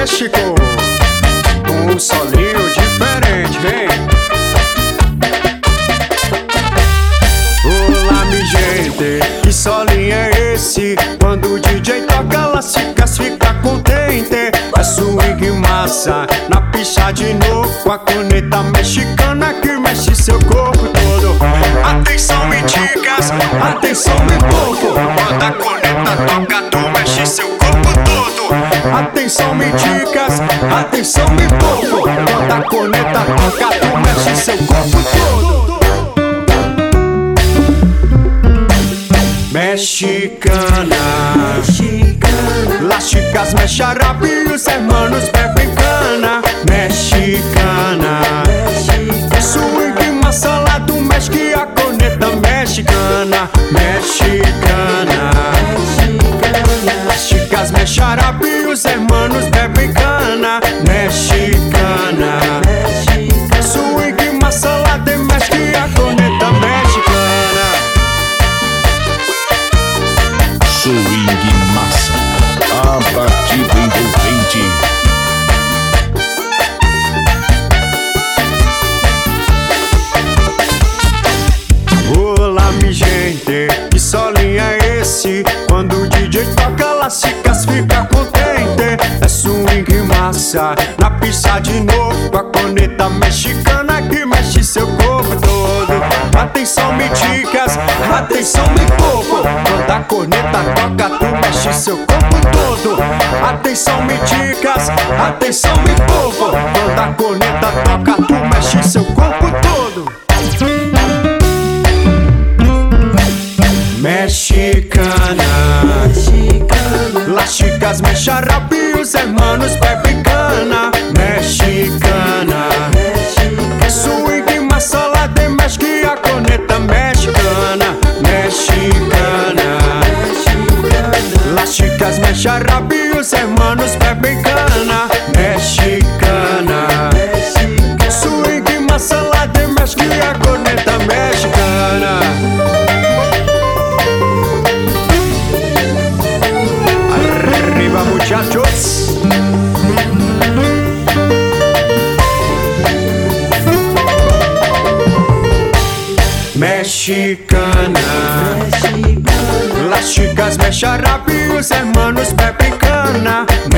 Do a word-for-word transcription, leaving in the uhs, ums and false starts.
México, com um solinho diferente, vem. Olá, mi gente, que solinho é esse? Quando o D J toca, las chicas fica contente. É swing massa, na pista de novo, com a corneta mexicana que mexe seu corpo todo. Atenção, me dicas, atenção, me povo. Quando a corneta toca, tu mexe seu corpo todo. Atenção, me dicas, atenção, me povo. Quando a corneta toca, tu mexe seu corpo todo. Mexicana, Mexicana. Las chicas mexem rápido e os hermanos bebem cana. Mexicana, Mexicana. Swing massa lá do México e a corneta mexicana. Mexicana, Mexicana. Las chicas mexem rápido e os hermanos bebem cana. Mexicana, Mexicana. Swing massa lá do México e a corneta mexicana. Swing massa, a batida envolvente. Olá, mi gente, que solinho é esse? Quando o D J toca, las chicas fica contente. É swing massa, na pista de novo, com a corneta mexicana que mexe seu corpo todo. Atenção, me dicas, atenção, me povo. Quando a corneta toca, tu mexe seu corpo todo. Atenção, me dicas, atenção, me povo. Quando a corneta toca, tu mexe seu corpo todo. Mexicana, Mexicana. Las chicas mexem rápido e os hermanos bebem cana. Mexicana, Mexicana. Swing massa lá de México e a corneta mexicana. Mexicana, Mexicana. Las chicas mexem rápido e os hermanos bebem cana. Mexicana, Mexicana. Swing massa lá de México e a corneta mexicana. Arriba, muchachos. Mexicana, Mexicana. Las chicas mexem rápido e os hermanos bebem cana.